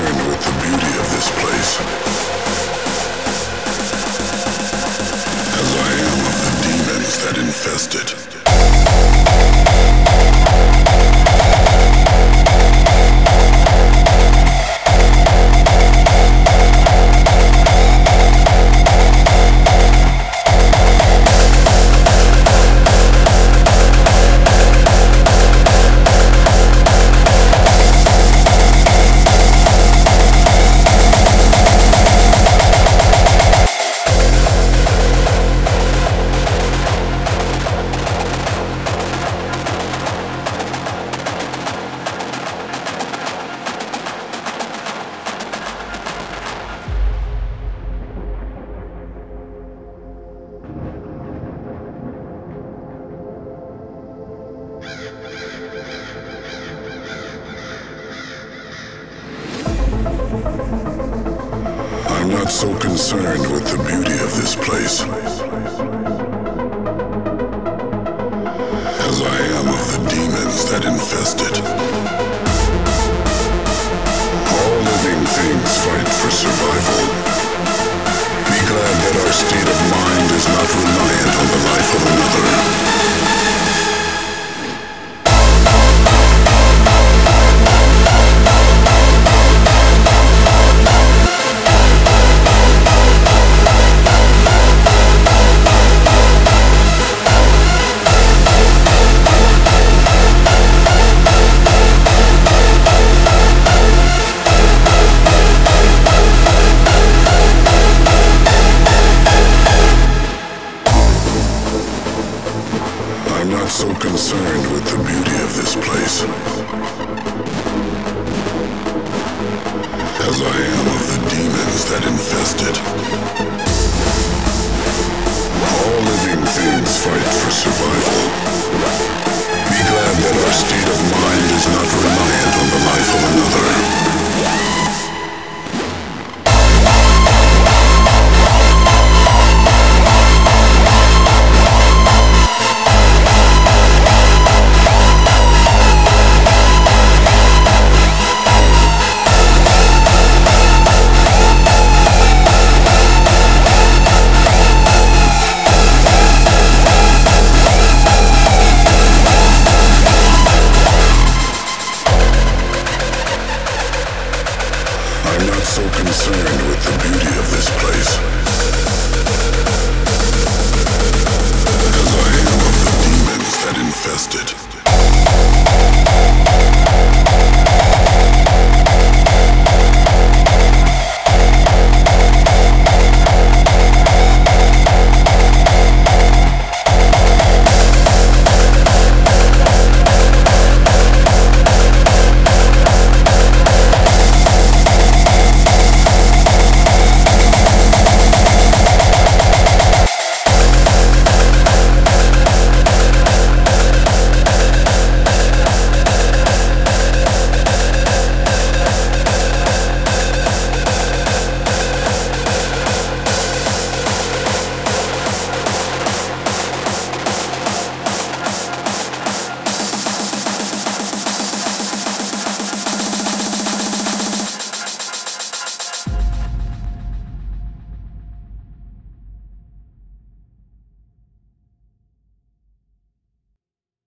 concerned with the beauty of this place, as I am of the demons that infest it. I'm not so concerned with the beauty of this place, as I am of the demons that infest it. All living things fight for survival. Be glad that our state of mind is not reliant on the life of another. I'm not so concerned with the beauty of this place, as I am of the demons that infest it. All living things fight for survival. Be glad that our state of mind is not reliant on the life of another. I'm not so concerned with the beauty of this place, as I am of the demons that infest it.